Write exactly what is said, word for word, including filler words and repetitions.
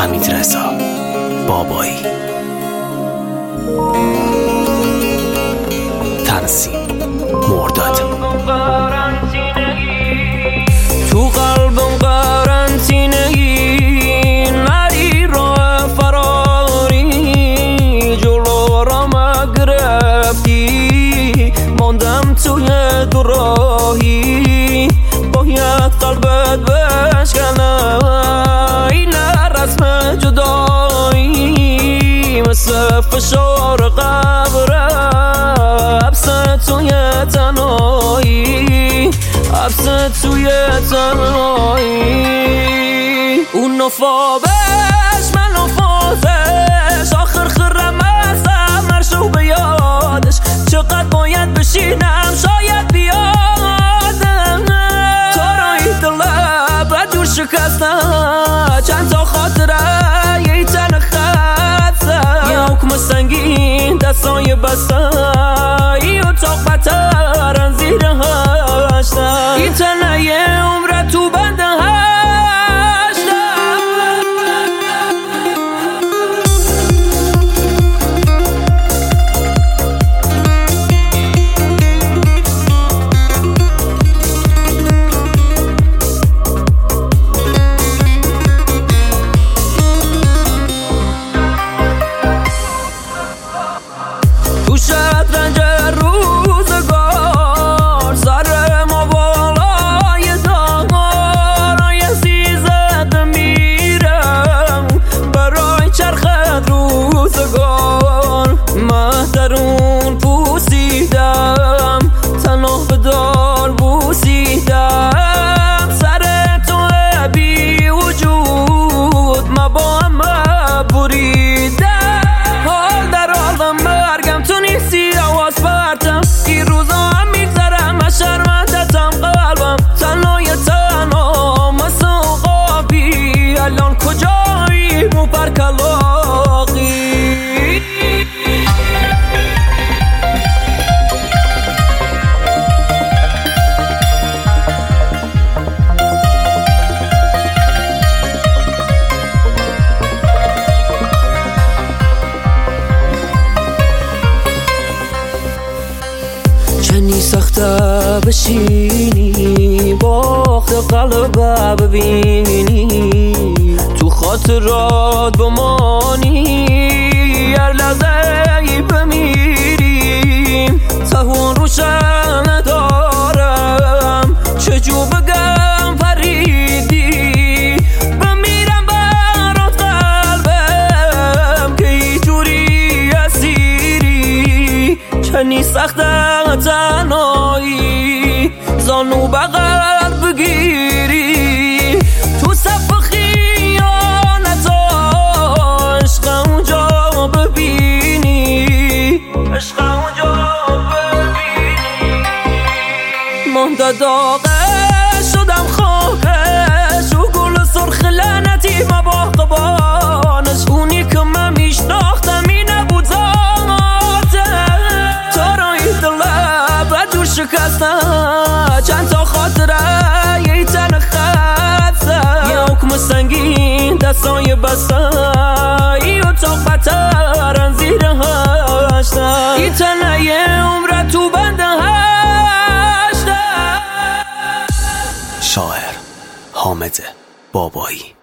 حمیدرضا بابایی. تنظیم مرداد. تو قلبم قرنطینه‌ای نری راه فراری، جلو را گرفتی ماندم توی دو راهی، باید قلبت بشکنه این رسم جدایی، مثل فشار قبره حبس توی تنهایی، حبس توی تنهایی. اون نفابش من نفازش، آخر خرم ازم نرشو به یادش، چقدر باید بشینم شاید بیادم، تارای دلم و دور شکسته چند تا خاطره یه تن خسته، یه حکم سنگین دستای بسته، یه اتاق بترن زیر هشته، این تنه یه عمره تو بنده هشته. تو شطرنج روزگار سر ما بالای دار، یه سیزد میرم برای چرخت روزگار، مهترون پوسیدم تنها به دار بوسیدم، سر تو بی وجود ما با هم بریدم، حال در حالم مرگم تو نیستی آواز پرتم، این روزا هم میگذرم از شرمندتم قلبم تنهای تنها مثل قابی، الان کجایی مو پر کلاقی. چنی سخته بشینی باخت قلب ببینی، تو خاطرات بمانی هر لحظه بمیریم، تهون روشن ندارم چجور بگم پریدی، بمیرم برات قلبم که ای جوری اسیری، چنی سخته تنهایی زانو بغل بگیری، تو صف خیانت عشق اونجا ببینی، عشق اونجا ببینی، مانده داغه شدم خواهش و گل سرخ لعنتی ما با قبانش، اونی که من میشناختم این نبود ذاته، تارای دلم و دور شکسته چند تا خاطره یه تن خسته، یه حکم سنگین دستای بسته، یه اتاق بترن زیر هشته، این تنه یه عمره تو بنده هشته. شاعر حامد بابایی.